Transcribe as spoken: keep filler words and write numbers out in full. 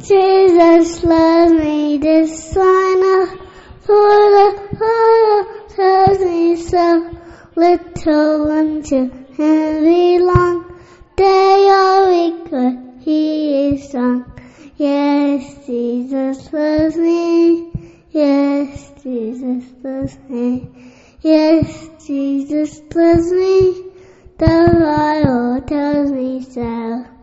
Jesus loves me, this I know, for the Father tells me so. Little ones to Him belong, they are weak, but He is strong. Yes, Jesus loves me. Yes, Jesus loves me. Yes, Jesus loves me. The Bible tells me so.